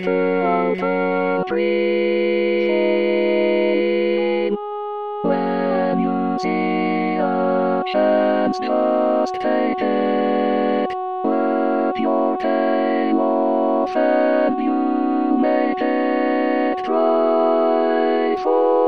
out a dream. When you see a chance, just take it. Work your tail off and you make it. Try for